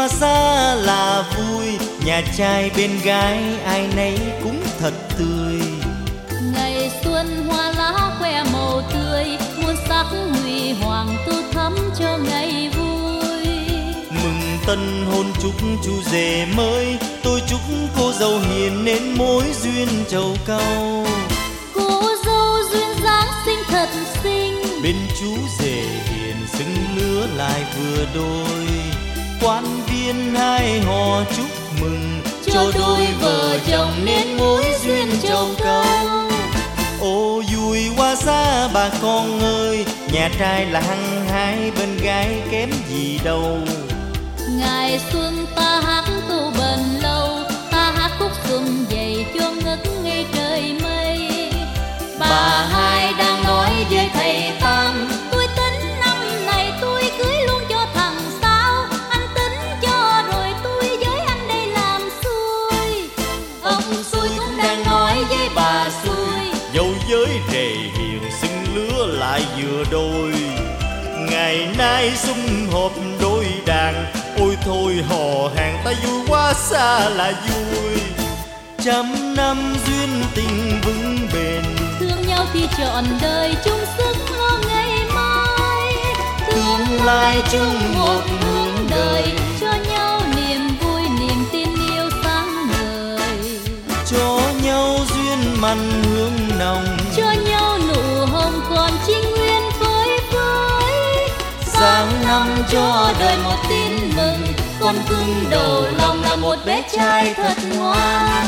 qua xa là vui, nhà trai bên gái ai nấy cũng thật tươi. Ngày xuân hoa lá khoe màu tươi, muôn sắc huy hoàng tô thắm cho ngày vui. Mừng tân hôn chúc chú rể mới, tôi chúc cô dâu hiền nên mối duyên trầu cau. Cô dâu duyên dáng xinh thật xinh, bên chú rể hiền xứng lứa lại vừa đôi. Quan viên hai hò chúc mừng cho đôi vợ chồng nên mối duyên trầu cau. Ô vui qua xa bà con ơi, nhà trai là hăng hái bên gái kém gì đâu. Ngày xuân ta hát câu bền lâu, ta hát khúc xuân dậy cho ngất ngây trời mây. Bà hai đang nói với thầy Tam, tôi tính năm này tôi cưới luôn cho thằng Sao. Anh tính cho rồi tôi với anh đây làm xuôi. ông xui cũng đang nói với bà xui, dâu với rể hiền xưng lứa lại vừa đôi. Ngày nay sum họp đôi đàn, ôi thôi hò hàng ta vui quá xa là vui. Trăm năm duyên tình vững bền, thương nhau thì trọn đời chung sức lo ngày mai. tương lai chung một hướng đời, cho nhau niềm vui niềm tin yêu sáng ngời. cho nhau duyên mặn hương nồng, Cho nhau nụ hồng còn trinh nguyên phơi phới. sang năm cho đời một tin mừng, con cưng đầu lòng là một bé trai thật ngoan.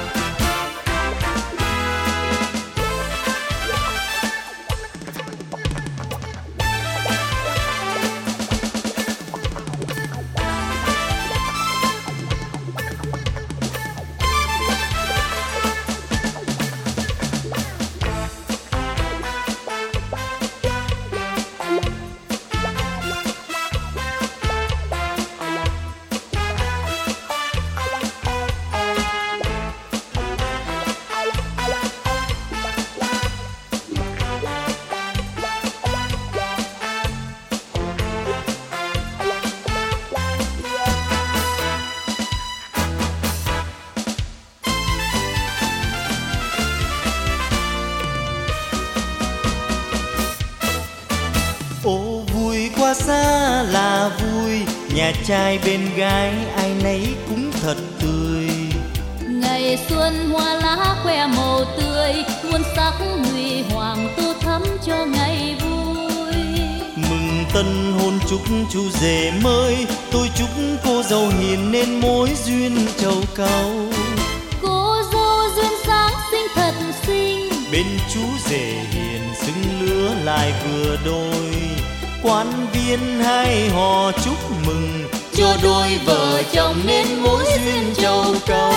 Ô vui qua xa là vui, nhà trai bên gái ai nấy cũng thật tươi. Ngày xuân hoa lá khoe màu tươi, muôn sắc huy hoàng tô thắm cho ngày vui. Mừng tân hôn chúc chú rể mới, tôi chúc cô dâu hiền nên mối duyên trầu cau. Cô dâu duyên dáng xinh thật xinh, bên chú rể hiền xứng lứa lại vừa đôi. Quan viên hai hò chúc mừng cho đôi vợ chồng nên mối duyên trầu cau.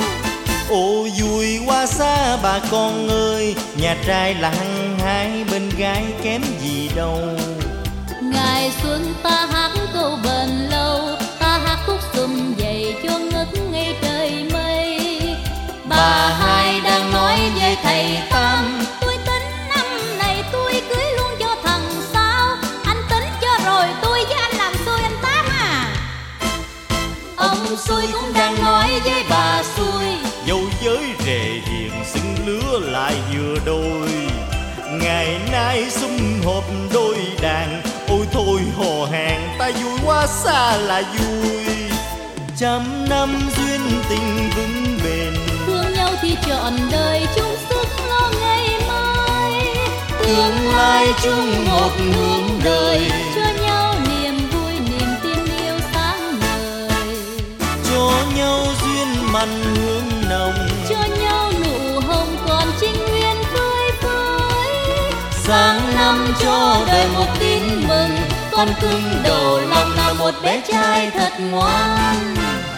Ô vui qua xa bà con ơi, nhà trai là hăng hái bên gái kém gì đâu. ngày xuân ta hát câu bền lâu, ta hát khúc xuân dậy cho ngất ngây trời mây. Bà hai đang nói với thầy Tam, tôi tính năm này tôi cưới luôn cho thằng Sao. Anh tính cho rồi tôi với anh làm xui anh Tám à. ông xui cũng đang nói với bà xui, dâu với rể hiền xứng lứa lại vừa đôi. Ngày nay sum họp đôi đàn, ôi thôi hò hàng ta vui quá xa là vui. Trăm năm duyên tình vững bền, thương nhau thì trọn đời chung sức lo ngày mai. tương lai chung một hướng đời, cho nhau niềm vui niềm tin yêu sáng ngời. cho nhau duyên mặn hương nồng, Cho nhau nụ hồng còn trinh nguyên phơi phới. sang năm cho đời một tin mừng, con cưng đầu lòng là một bé trai thật ngoan.